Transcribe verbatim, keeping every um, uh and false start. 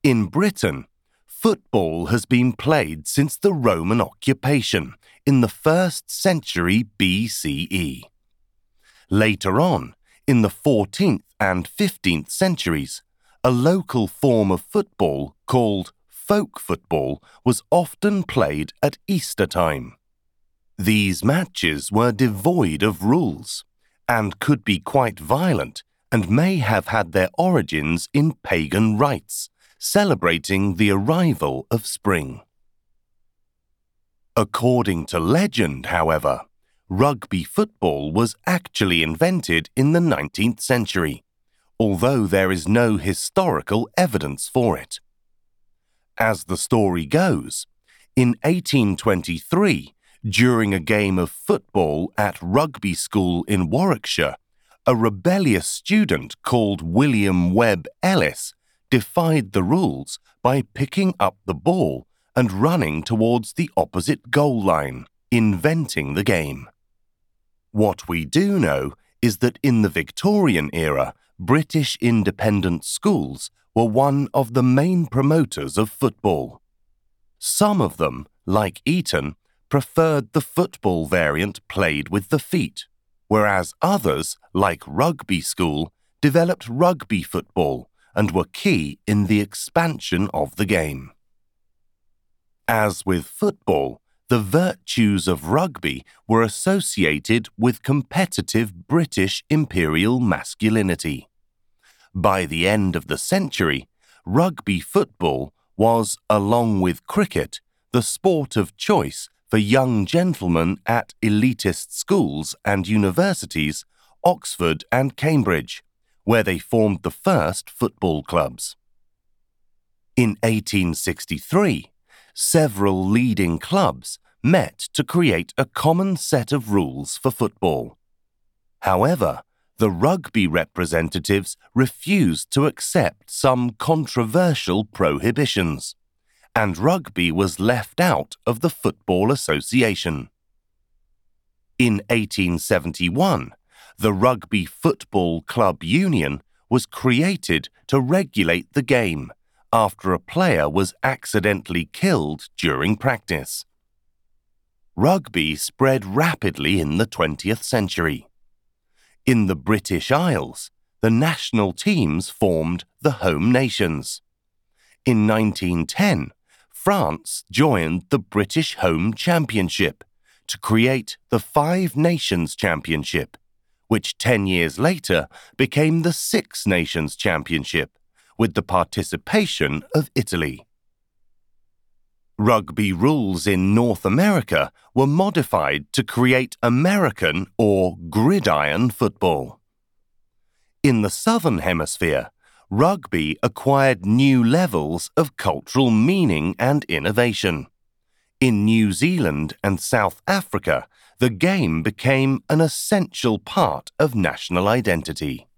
In Britain, football has been played since the Roman occupation in the first century B C E. Later on, in the fourteenth and fifteenth centuries, a local form of football called folk football was often played at Easter time. These matches were devoid of rules and could be quite violent and may have had their origins in pagan rites, celebrating the arrival of spring. According to legend, however, rugby football was actually invented in the nineteenth century, although there is no historical evidence for it. As the story goes, in eighteen twenty-three, during a game of football at Rugby School in Warwickshire, a rebellious student called William Webb Ellis defied the rules by picking up the ball and running towards the opposite goal line, inventing the game. What we do know is that in the Victorian era, British independent schools were one of the main promoters of football. Some of them, like Eton, preferred the football variant played with the feet, whereas others, like Rugby School, developed rugby football and were key in the expansion of the game. As with football, the virtues of rugby were associated with competitive British imperial masculinity. By the end of the century, rugby football was, along with cricket, the sport of choice for young gentlemen at elitist schools and universities, Oxford and Cambridge, where they formed the first football clubs. In eighteen sixty-three, several leading clubs met to create a common set of rules for football. However, the rugby representatives refused to accept some controversial prohibitions, and rugby was left out of the Football Association. In eighteen seventy-one, the Rugby Football Club Union was created to regulate the game after a player was accidentally killed during practice. Rugby spread rapidly in the twentieth century. In the British Isles, the national teams formed the home nations. In nineteen ten, France joined the British Home Championship to create the Five Nations Championship, which ten years later became the Six Nations Championship, with the participation of Italy. Rugby rules in North America were modified to create American or gridiron football. In the Southern Hemisphere, rugby acquired new levels of cultural meaning and innovation. In New Zealand and South Africa, the game became an essential part of national identity.